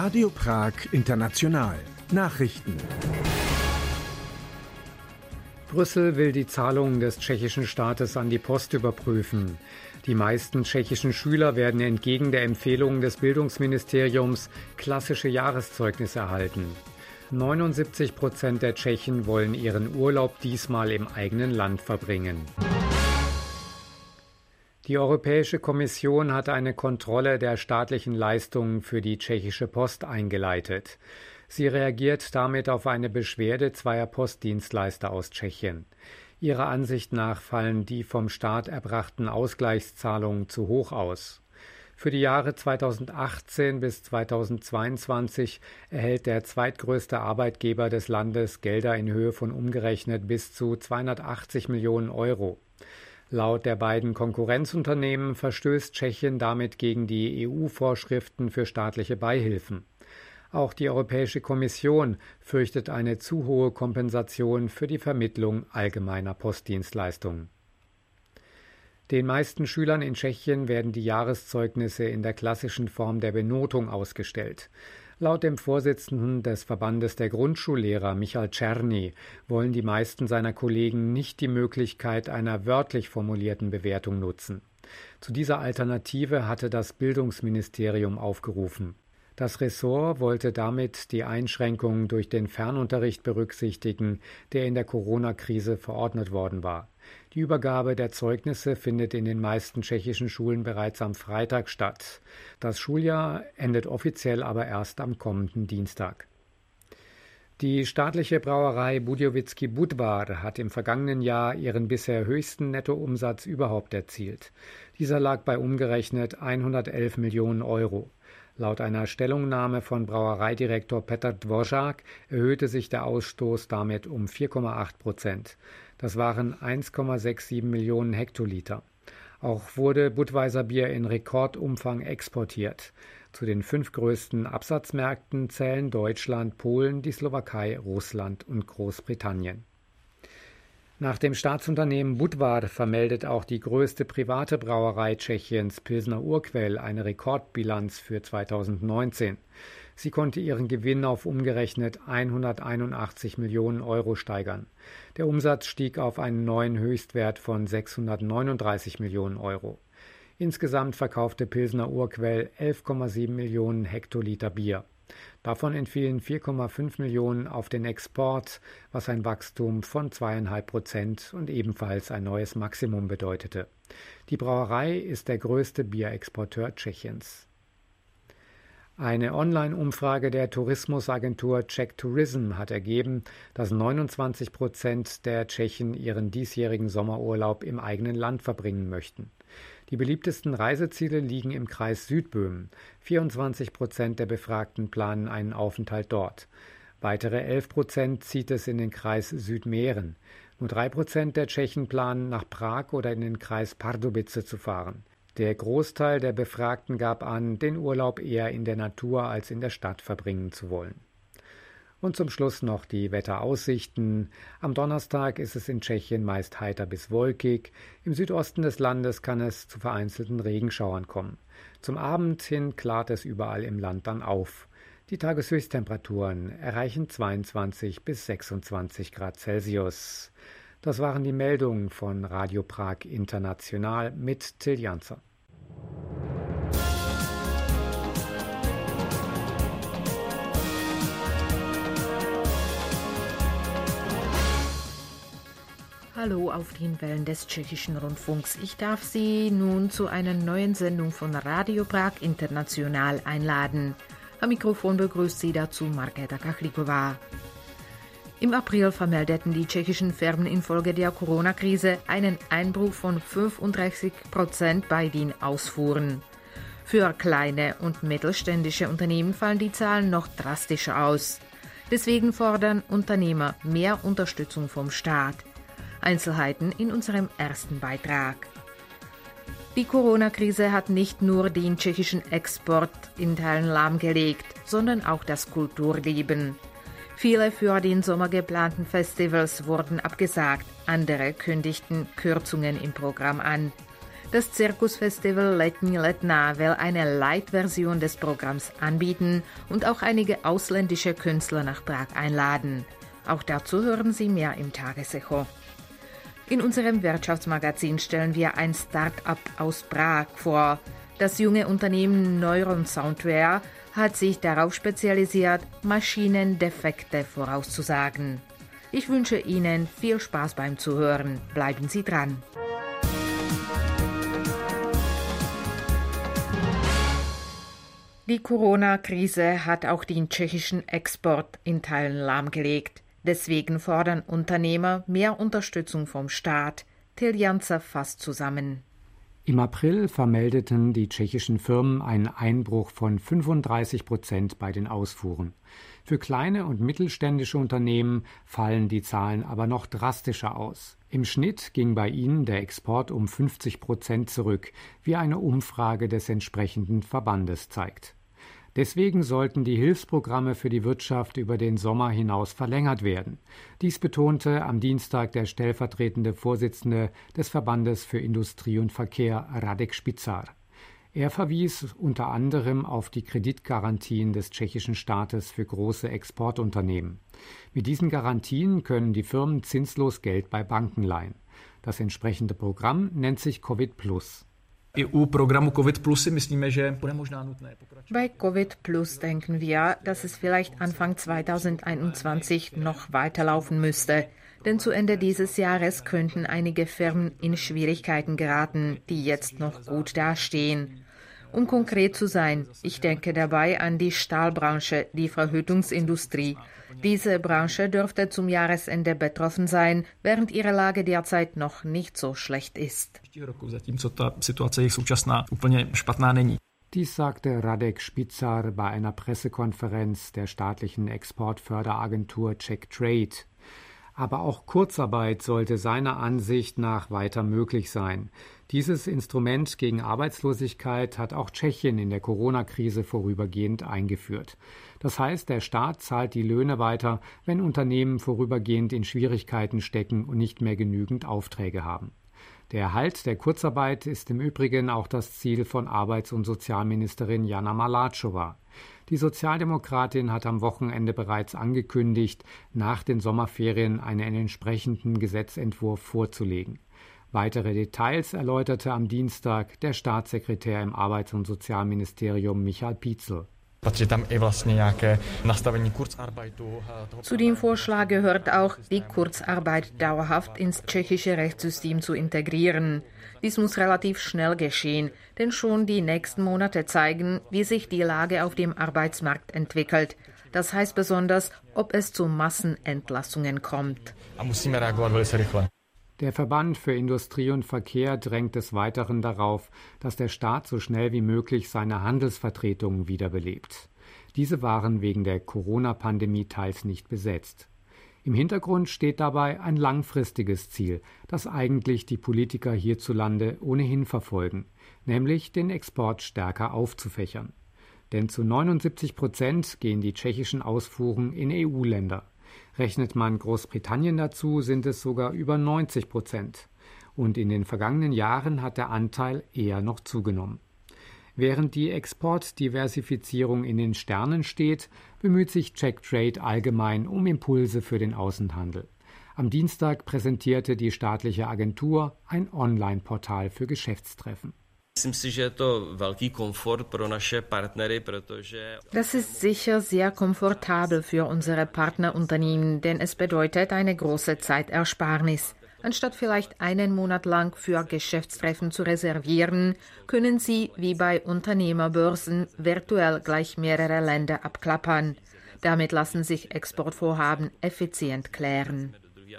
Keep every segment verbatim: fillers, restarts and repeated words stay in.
Radio Prag International. Nachrichten. Brüssel will die Zahlungen des tschechischen Staates an die Post überprüfen. Die meisten tschechischen Schüler werden entgegen der Empfehlungen des Bildungsministeriums klassische Jahreszeugnisse erhalten. neunundsiebzig Prozent der Tschechen wollen ihren Urlaub diesmal im eigenen Land verbringen. Die Europäische Kommission hat eine Kontrolle der staatlichen Leistungen für die tschechische Post eingeleitet. Sie reagiert damit auf eine Beschwerde zweier Postdienstleister aus Tschechien. Ihrer Ansicht nach fallen die vom Staat erbrachten Ausgleichszahlungen zu hoch aus. Für die Jahre zweitausendachtzehn bis zweitausendzweiundzwanzig erhält der zweitgrößte Arbeitgeber des Landes Gelder in Höhe von umgerechnet bis zu zweihundertachtzig Millionen Euro. Laut der beiden Konkurrenzunternehmen verstößt Tschechien damit gegen die E U-Vorschriften für staatliche Beihilfen. Auch die Europäische Kommission fürchtet eine zu hohe Kompensation für die Vermittlung allgemeiner Postdienstleistungen. Den meisten Schülern in Tschechien werden die Jahreszeugnisse in der klassischen Form der Benotung ausgestellt. Laut dem Vorsitzenden des Verbandes der Grundschullehrer, Michal Czerny, wollen die meisten seiner Kollegen nicht die Möglichkeit einer wörtlich formulierten Bewertung nutzen. Zu dieser Alternative hatte das Bildungsministerium aufgerufen. Das Ressort wollte damit die Einschränkungen durch den Fernunterricht berücksichtigen, der in der Corona-Krise verordnet worden war. Die Übergabe der Zeugnisse findet in den meisten tschechischen Schulen bereits am Freitag statt. Das Schuljahr endet offiziell aber erst am kommenden Dienstag. Die staatliche Brauerei Budějovický Budvar hat im vergangenen Jahr ihren bisher höchsten Nettoumsatz überhaupt erzielt. Dieser lag bei umgerechnet hundertelf Millionen Euro. Laut einer Stellungnahme von Brauereidirektor Petr Dvořák erhöhte sich der Ausstoß damit um vier Komma acht Prozent. Das waren eins Komma siebenundsechzig Millionen Hektoliter. Auch wurde Budweiser Bier in Rekordumfang exportiert. Zu den fünf größten Absatzmärkten zählen Deutschland, Polen, die Slowakei, Russland und Großbritannien. Nach dem Staatsunternehmen Budvar vermeldet auch die größte private Brauerei Tschechiens, Pilsner Urquell, eine Rekordbilanz für zweitausendneunzehn. Sie konnte ihren Gewinn auf umgerechnet hunderteinundachtzig Millionen Euro steigern. Der Umsatz stieg auf einen neuen Höchstwert von sechshundertneununddreißig Millionen Euro. Insgesamt verkaufte Pilsner Urquell elf Komma sieben Millionen Hektoliter Bier. Davon entfielen vier Komma fünf Millionen auf den Export, was ein Wachstum von zwei Komma fünf Prozent und ebenfalls ein neues Maximum bedeutete. Die Brauerei ist der größte Bierexporteur Tschechiens. Eine Online-Umfrage der Tourismusagentur Czech Tourism hat ergeben, dass neunundzwanzig Prozent der Tschechen ihren diesjährigen Sommerurlaub im eigenen Land verbringen möchten. Die beliebtesten Reiseziele liegen im Kreis Südböhmen. vierundzwanzig Prozent der Befragten planen einen Aufenthalt dort. Weitere elf Prozent zieht es in den Kreis Südmähren. Nur drei Prozent der Tschechen planen, nach Prag oder in den Kreis Pardubice zu fahren. Der Großteil der Befragten gab an, den Urlaub eher in der Natur als in der Stadt verbringen zu wollen. Und zum Schluss noch die Wetteraussichten. Am Donnerstag ist es in Tschechien meist heiter bis wolkig. Im Südosten des Landes kann es zu vereinzelten Regenschauern kommen. Zum Abend hin klart es überall im Land dann auf. Die Tageshöchsttemperaturen erreichen zweiundzwanzig bis sechsundzwanzig Grad Celsius. Das waren die Meldungen von Radio Prag International mit Till Janzer. Hallo auf den Wellen des tschechischen Rundfunks. Ich darf Sie nun zu einer neuen Sendung von Radio Prag International einladen. Am Mikrofon begrüßt Sie dazu Markéta Kachlíková. Im April vermeldeten die tschechischen Firmen infolge der Corona-Krise einen Einbruch von fünfunddreißig Prozent bei den Ausfuhren. Für kleine und mittelständische Unternehmen fallen die Zahlen noch drastischer aus. Deswegen fordern Unternehmer mehr Unterstützung vom Staat. Einzelheiten in unserem ersten Beitrag. Die Corona-Krise hat nicht nur den tschechischen Export in Teilen lahmgelegt, sondern auch das Kulturleben. Viele für den Sommer geplanten Festivals wurden abgesagt, andere kündigten Kürzungen im Programm an. Das Zirkusfestival Letní Letná will eine Light-Version des Programms anbieten und auch einige ausländische Künstler nach Prag einladen. Auch dazu hören Sie mehr im Tagesecho. In unserem Wirtschaftsmagazin stellen wir ein Start-up aus Prag vor. Das junge Unternehmen Neuron Soundware hat sich darauf spezialisiert, Maschinendefekte vorauszusagen. Ich wünsche Ihnen viel Spaß beim Zuhören. Bleiben Sie dran. Die Corona-Krise hat auch den tschechischen Export in Teilen lahmgelegt. Deswegen fordern Unternehmer mehr Unterstützung vom Staat. Till Janzer fasst zusammen. Im April vermeldeten die tschechischen Firmen einen Einbruch von fünfunddreißig Prozent bei den Ausfuhren. Für kleine und mittelständische Unternehmen fallen die Zahlen aber noch drastischer aus. Im Schnitt ging bei ihnen der Export um fünfzig Prozent zurück, wie eine Umfrage des entsprechenden Verbandes zeigt. Deswegen sollten die Hilfsprogramme für die Wirtschaft über den Sommer hinaus verlängert werden. Dies betonte am Dienstag der stellvertretende Vorsitzende des Verbandes für Industrie und Verkehr, Radek Špičár. Er verwies unter anderem auf die Kreditgarantien des tschechischen Staates für große Exportunternehmen. Mit diesen Garantien können die Firmen zinslos Geld bei Banken leihen. Das entsprechende Programm nennt sich Covid Plus. Bei Covid Plus denken wir, dass es vielleicht Anfang zweitausendeinundzwanzig noch weiterlaufen müsste. Denn zu Ende dieses Jahres könnten einige Firmen in Schwierigkeiten geraten, die jetzt noch gut dastehen. Um konkret zu sein, ich denke dabei an die Stahlbranche, die Verhütungsindustrie. Diese Branche dürfte zum Jahresende betroffen sein, während ihre Lage derzeit noch nicht so schlecht ist. Dies sagte Radek Špičár bei einer Pressekonferenz der staatlichen Exportförderagentur CzechTrade. Aber auch Kurzarbeit sollte seiner Ansicht nach weiter möglich sein. Dieses Instrument gegen Arbeitslosigkeit hat auch Tschechien in der Corona-Krise vorübergehend eingeführt. Das heißt, der Staat zahlt die Löhne weiter, wenn Unternehmen vorübergehend in Schwierigkeiten stecken und nicht mehr genügend Aufträge haben. Der Erhalt der Kurzarbeit ist im Übrigen auch das Ziel von Arbeits- und Sozialministerin Jana Maláčová. Die Sozialdemokratin hat am Wochenende bereits angekündigt, nach den Sommerferien einen entsprechenden Gesetzentwurf vorzulegen. Weitere Details erläuterte am Dienstag der Staatssekretär im Arbeits- und Sozialministerium Michal Pícl. Zu dem Vorschlag gehört auch, die Kurzarbeit dauerhaft ins tschechische Rechtssystem zu integrieren. Dies muss relativ schnell geschehen, denn schon die nächsten Monate zeigen, wie sich die Lage auf dem Arbeitsmarkt entwickelt. Das heißt besonders, ob es zu Massenentlassungen kommt. Der Verband für Industrie und Verkehr drängt des Weiteren darauf, dass der Staat so schnell wie möglich seine Handelsvertretungen wiederbelebt. Diese waren wegen der Corona-Pandemie teils nicht besetzt. Im Hintergrund steht dabei ein langfristiges Ziel, das eigentlich die Politiker hierzulande ohnehin verfolgen, nämlich den Export stärker aufzufächern. Denn zu neunundsiebzig Prozent gehen die tschechischen Ausfuhren in E U-Länder. Rechnet man Großbritannien dazu, sind es sogar über neunzig Prozent. Und in den vergangenen Jahren hat der Anteil eher noch zugenommen. Während die Exportdiversifizierung in den Sternen steht, bemüht sich CzechTrade allgemein um Impulse für den Außenhandel. Am Dienstag präsentierte die staatliche Agentur ein Online-Portal für Geschäftstreffen. Das ist sicher sehr komfortabel für unsere Partnerunternehmen, denn es bedeutet eine große Zeitersparnis. Anstatt vielleicht einen Monat lang für Geschäftstreffen zu reservieren, können Sie, wie bei Unternehmerbörsen, virtuell gleich mehrere Länder abklappern. Damit lassen sich Exportvorhaben effizient klären.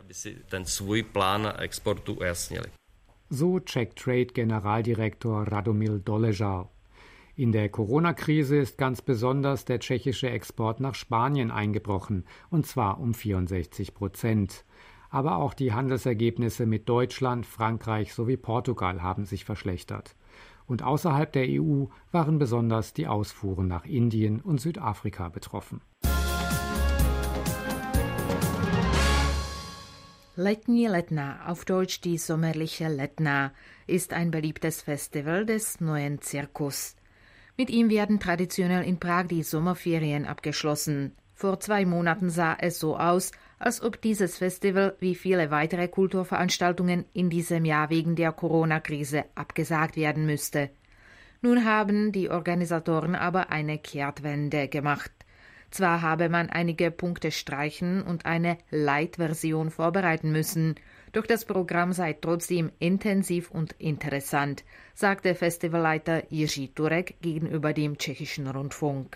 So CzechTrade-Generaldirektor Radomil Doležal. In der Corona-Krise ist ganz besonders der tschechische Export nach Spanien eingebrochen, und zwar um vierundsechzig Prozent. Aber auch die Handelsergebnisse mit Deutschland, Frankreich sowie Portugal haben sich verschlechtert. Und außerhalb der E U waren besonders die Ausfuhren nach Indien und Südafrika betroffen. Letní Letna, auf Deutsch die sommerliche Letna, ist ein beliebtes Festival des neuen Zirkus. Mit ihm werden traditionell in Prag die Sommerferien abgeschlossen. Vor zwei Monaten sah es so aus, als ob dieses Festival wie viele weitere Kulturveranstaltungen in diesem Jahr wegen der Corona-Krise abgesagt werden müsste. Nun haben die Organisatoren aber eine Kehrtwende gemacht. Zwar habe man einige Punkte streichen und eine Light-Version vorbereiten müssen, doch das Programm sei trotzdem intensiv und interessant, sagte Festivalleiter Jiří Turek gegenüber dem Tschechischen Rundfunk.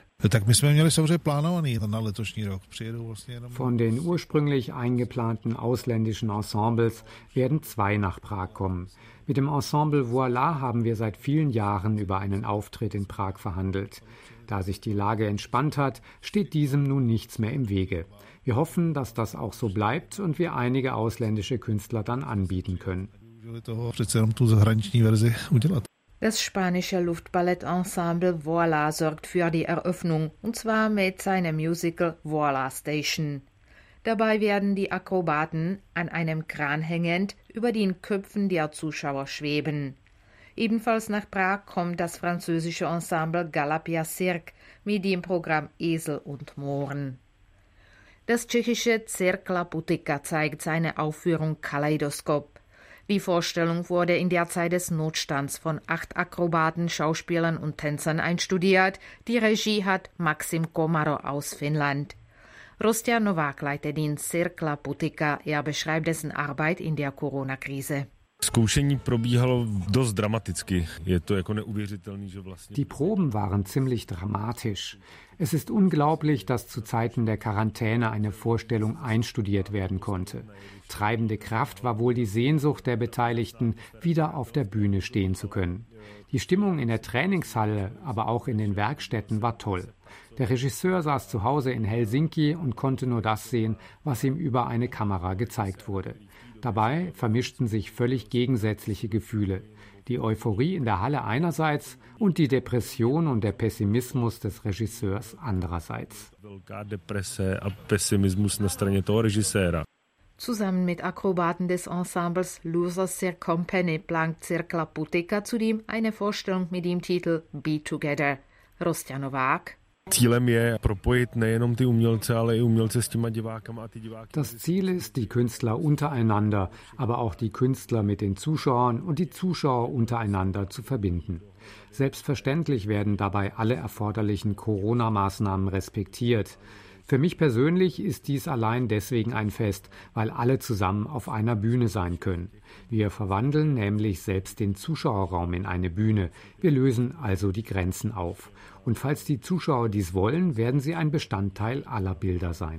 Von den ursprünglich eingeplanten ausländischen Ensembles werden zwei nach Prag kommen. Mit dem Ensemble Voilà haben wir seit vielen Jahren über einen Auftritt in Prag verhandelt. Da sich die Lage entspannt hat, steht diesem nun nichts mehr im Wege. Wir hoffen, dass das auch so bleibt und wir einige ausländische Künstler dann anbieten können. Das spanische Luftballettensemble Voilà sorgt für die Eröffnung, und zwar mit seinem Musical Voilà Station. Dabei werden die Akrobaten an einem Kran hängend über den Köpfen der Zuschauer schweben. Ebenfalls nach Prag kommt das französische Ensemble Galapia Cirque mit dem Programm Esel und Mohren. Das tschechische Cercla Putica zeigt seine Aufführung Kaleidoskop. Die Vorstellung wurde in der Zeit des Notstands von acht Akrobaten, Schauspielern und Tänzern einstudiert. Die Regie hat Maxim Komaro aus Finnland. Rostja Novák leitet den Cercla Putica. Er beschreibt dessen Arbeit in der Corona-Krise. Die Proben waren ziemlich dramatisch. Es ist unglaublich, dass zu Zeiten der Quarantäne eine Vorstellung einstudiert werden konnte. Treibende Kraft war wohl die Sehnsucht der Beteiligten, wieder auf der Bühne stehen zu können. Die Stimmung in der Trainingshalle, aber auch in den Werkstätten war toll. Der Regisseur saß zu Hause in Helsinki und konnte nur das sehen, was ihm über eine Kamera gezeigt wurde. Dabei vermischten sich völlig gegensätzliche Gefühle. Die Euphorie in der Halle einerseits und die Depression und der Pessimismus des Regisseurs andererseits. Zusammen mit Akrobaten des Ensembles Losers Cirque Company plant Cercla Putica zudem eine Vorstellung mit dem Titel Be Together. Rostja Novák. Das Ziel ist, die Künstler untereinander, aber auch die Künstler mit den Zuschauern und die Zuschauer untereinander zu verbinden. Selbstverständlich werden dabei alle erforderlichen Corona-Maßnahmen respektiert. Für mich persönlich ist dies allein deswegen ein Fest, weil alle zusammen auf einer Bühne sein können. Wir verwandeln nämlich selbst den Zuschauerraum in eine Bühne. Wir lösen also die Grenzen auf. Und falls die Zuschauer dies wollen, werden sie ein Bestandteil aller Bilder sein.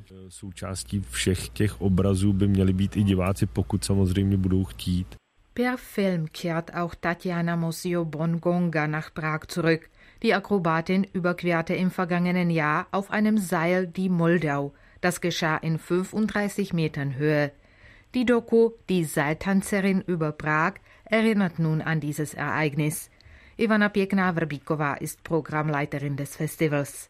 Per Film kehrt auch Tatjana Mosio-Bongonga nach Prag zurück. Die Akrobatin überquerte im vergangenen Jahr auf einem Seil die Moldau. Das geschah in fünfunddreißig Metern Höhe. Die Doku Die Seiltanzerin über Prag erinnert nun an dieses Ereignis. Ivana Pěkná-Vrbíková ist Programmleiterin des Festivals.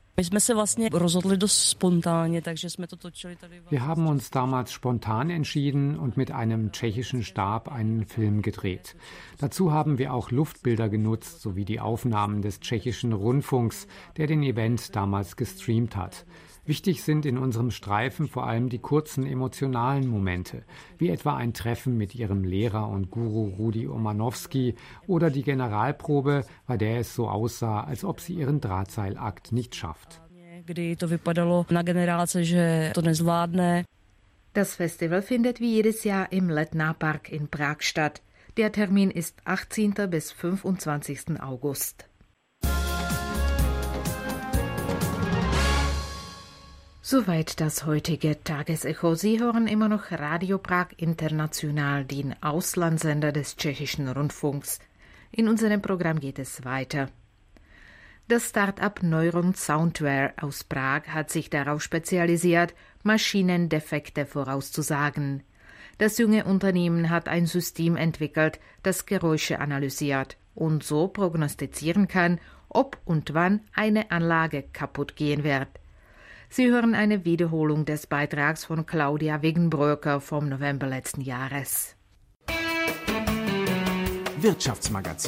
Wir haben uns damals spontan entschieden und mit einem tschechischen Stab einen Film gedreht. Dazu haben wir auch Luftbilder genutzt, sowie die Aufnahmen des Tschechischen Rundfunks, der den Event damals gestreamt hat. Wichtig sind in unserem Streifen vor allem die kurzen emotionalen Momente, wie etwa ein Treffen mit ihrem Lehrer und Guru Rudi Omanowski oder die Generalprobe, bei der es so aussah, als ob sie ihren Drahtseilakt nicht schafft. Das Festival findet wie jedes Jahr im Letná Park in Prag statt. Der Termin ist achtzehnten bis fünfundzwanzigsten August. Soweit das heutige Tagesecho. Sie hören immer noch Radio Prag International, den Auslandssender des Tschechischen Rundfunks. In unserem Programm geht es weiter. Das Start-up Neuron Soundware aus Prag hat sich darauf spezialisiert, Maschinendefekte vorauszusagen. Das junge Unternehmen hat ein System entwickelt, das Geräusche analysiert und so prognostizieren kann, ob und wann eine Anlage kaputt gehen wird. Sie hören eine Wiederholung des Beitrags von Claudia Wigenbröcker vom November letzten Jahres. Wirtschaftsmagazin.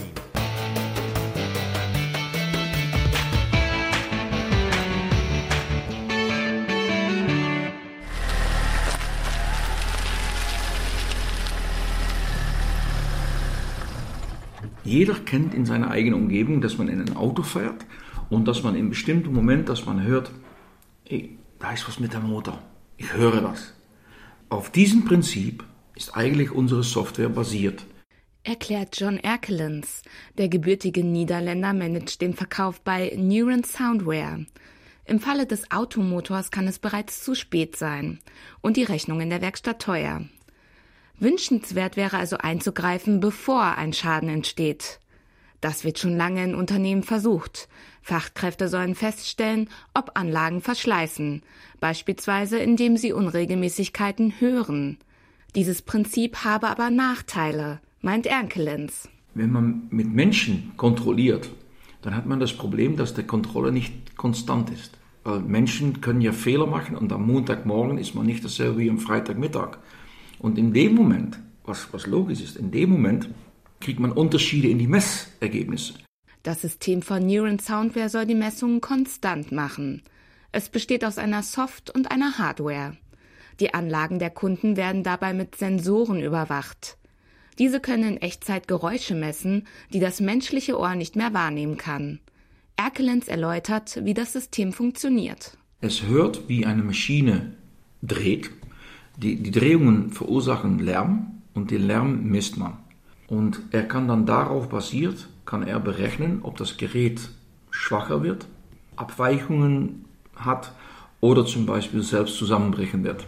Jeder kennt in seiner eigenen Umgebung, dass man in ein Auto fährt und dass man in einem bestimmten Moment, dass man hört, hey, da ist was mit dem Motor. Ich höre das. Auf diesem Prinzip ist eigentlich unsere Software basiert. Erklärt John Erkelens. Der gebürtige Niederländer managt den Verkauf bei Neuron Soundware. Im Falle des Automotors kann es bereits zu spät sein und die Rechnung in der Werkstatt teuer. Wünschenswert wäre also einzugreifen, bevor ein Schaden entsteht. Das wird schon lange in Unternehmen versucht. Fachkräfte sollen feststellen, ob Anlagen verschleißen, beispielsweise indem sie Unregelmäßigkeiten hören. Dieses Prinzip habe aber Nachteile, meint Erkelens. Wenn man mit Menschen kontrolliert, dann hat man das Problem, dass die Kontrolle nicht konstant ist. Weil Menschen können ja Fehler machen und am Montagmorgen ist man nicht dasselbe wie am Freitagmittag. Und in dem Moment, was, was logisch ist, in dem Moment kriegt man Unterschiede in die Messergebnisse. Das System von Neuron Soundware soll die Messungen konstant machen. Es besteht aus einer Soft- und einer Hardware. Die Anlagen der Kunden werden dabei mit Sensoren überwacht. Diese können in Echtzeit Geräusche messen, die das menschliche Ohr nicht mehr wahrnehmen kann. Erkelens erläutert, wie das System funktioniert. Es hört, wie eine Maschine dreht. Die, die Drehungen verursachen Lärm und den Lärm misst man. Und er kann dann darauf basiert, kann er berechnen, ob das Gerät schwacher wird, Abweichungen hat oder zum Beispiel selbst zusammenbrechen wird.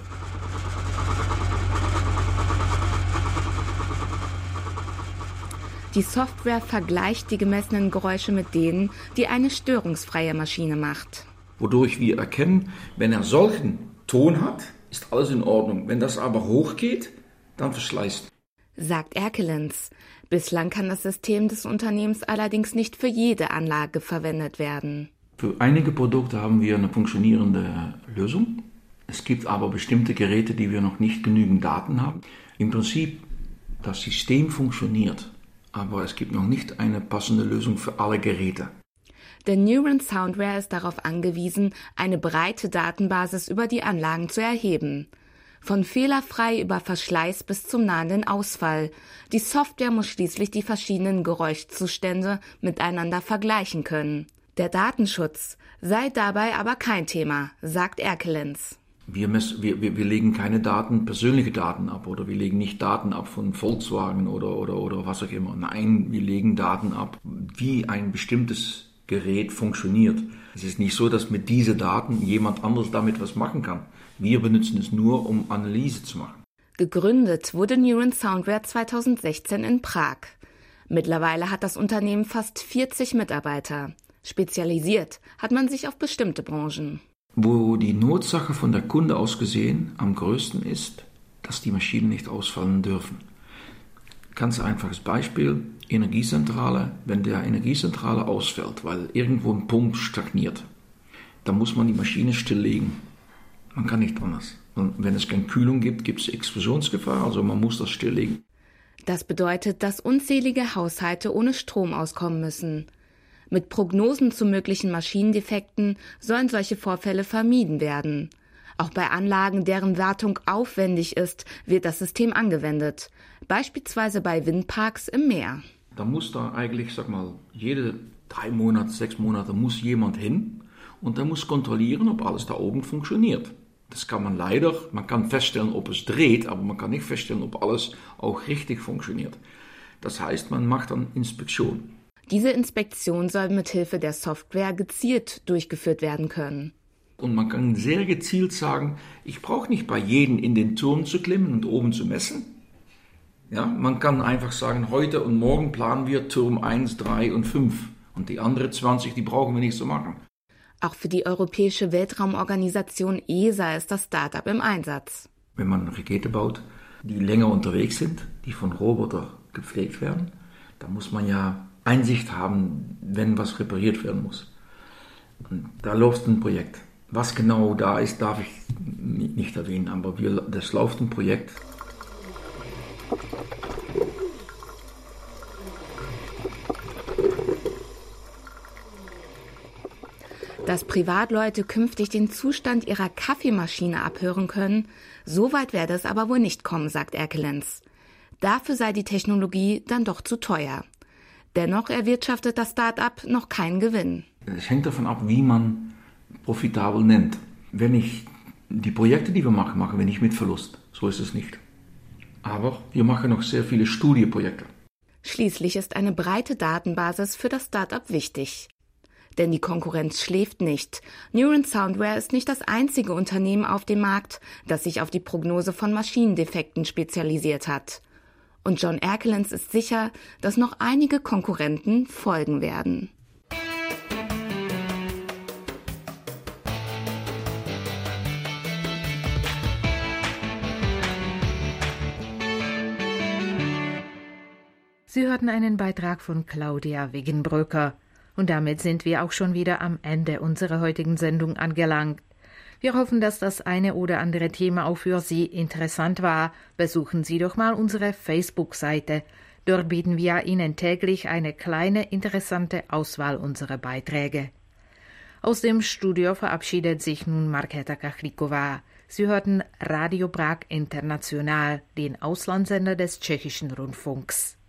Die Software vergleicht die gemessenen Geräusche mit denen, die eine störungsfreie Maschine macht. Wodurch wir erkennen, wenn er solchen Ton hat, ist alles in Ordnung. Wenn das aber hochgeht, dann verschleißt. Sagt Erkelens. Bislang kann das System des Unternehmens allerdings nicht für jede Anlage verwendet werden. Für einige Produkte haben wir eine funktionierende Lösung. Es gibt aber bestimmte Geräte, die wir noch nicht genügend Daten haben. Im Prinzip, das System funktioniert, aber es gibt noch nicht eine passende Lösung für alle Geräte. Der Neuron Soundware ist darauf angewiesen, eine breite Datenbasis über die Anlagen zu erheben. Von fehlerfrei über Verschleiß bis zum nahenden Ausfall. Die Software muss schließlich die verschiedenen Geräuschzustände miteinander vergleichen können. Der Datenschutz sei dabei aber kein Thema, sagt Erkelens. Wir, mess, wir, wir, wir legen keine Daten, persönliche Daten ab oder wir legen nicht Daten ab von Volkswagen oder, oder, oder was auch immer. Nein, wir legen Daten ab, wie ein bestimmtes Gerät funktioniert. Es ist nicht so, dass mit diesen Daten jemand anderes damit was machen kann. Wir benutzen es nur, um Analyse zu machen. Gegründet wurde Neuron Soundware zweitausendsechzehn in Prag. Mittlerweile hat das Unternehmen fast vierzig Mitarbeiter. Spezialisiert hat man sich auf bestimmte Branchen. Wo die Notsache von der Kunde aus gesehen am größten ist, dass die Maschinen nicht ausfallen dürfen. Ganz einfaches Beispiel, Energiezentrale. Wenn der Energiezentrale ausfällt, weil irgendwo ein Punkt stagniert, dann muss man die Maschine stilllegen. Man kann nicht anders. Und wenn es keine Kühlung gibt, gibt es Explosionsgefahr, also man muss das stilllegen. Das bedeutet, dass unzählige Haushalte ohne Strom auskommen müssen. Mit Prognosen zu möglichen Maschinendefekten sollen solche Vorfälle vermieden werden. Auch bei Anlagen, deren Wartung aufwendig ist, wird das System angewendet. Beispielsweise bei Windparks im Meer. Da muss da eigentlich, sag mal, jede drei Monate, sechs Monate muss jemand hin und der muss kontrollieren, ob alles da oben funktioniert. Das kann man leider, man kann feststellen, ob es dreht, aber man kann nicht feststellen, ob alles auch richtig funktioniert. Das heißt, man macht dann Inspektion. Diese Inspektion soll mithilfe der Software gezielt durchgeführt werden können. Und man kann sehr gezielt sagen, ich brauche nicht bei jedem in den Turm zu klimmen und oben zu messen. Ja, man kann einfach sagen, heute und morgen planen wir Turm eins, drei und fünf. Und die anderen zwanzig, die brauchen wir nicht so machen. Auch für die Europäische Weltraumorganisation E S A ist das Start-up im Einsatz. Wenn man eine Rakete baut, die länger unterwegs sind, die von Robotern gepflegt werden, da muss man ja Einsicht haben, wenn was repariert werden muss. Und da läuft ein Projekt. Was genau da ist, darf ich nicht erwähnen, aber wir, das läuft ein Projekt. Dass Privatleute künftig den Zustand ihrer Kaffeemaschine abhören können, so weit werde es aber wohl nicht kommen, sagt Erkelenz. Dafür sei die Technologie dann doch zu teuer. Dennoch erwirtschaftet das Start-up noch keinen Gewinn. Es hängt davon ab, wie man profitabel nennt. Wenn ich die Projekte, die wir machen, machen wir nicht mit Verlust. So ist es nicht. Aber wir machen noch sehr viele Studieprojekte. Schließlich ist eine breite Datenbasis für das Start-up wichtig. Denn die Konkurrenz schläft nicht. Neuron Soundware ist nicht das einzige Unternehmen auf dem Markt, das sich auf die Prognose von Maschinendefekten spezialisiert hat. Und John Erkelenz ist sicher, dass noch einige Konkurrenten folgen werden. Sie hörten einen Beitrag von Claudia Wiggenbröcker. Und damit sind wir auch schon wieder am Ende unserer heutigen Sendung angelangt. Wir hoffen, dass das eine oder andere Thema auch für Sie interessant war. Besuchen Sie doch mal unsere Facebook-Seite. Dort bieten wir Ihnen täglich eine kleine, interessante Auswahl unserer Beiträge. Aus dem Studio verabschiedet sich nun Markéta Kachlikova. Sie hörten Radio Prag International, den Auslandssender des Tschechischen Rundfunks.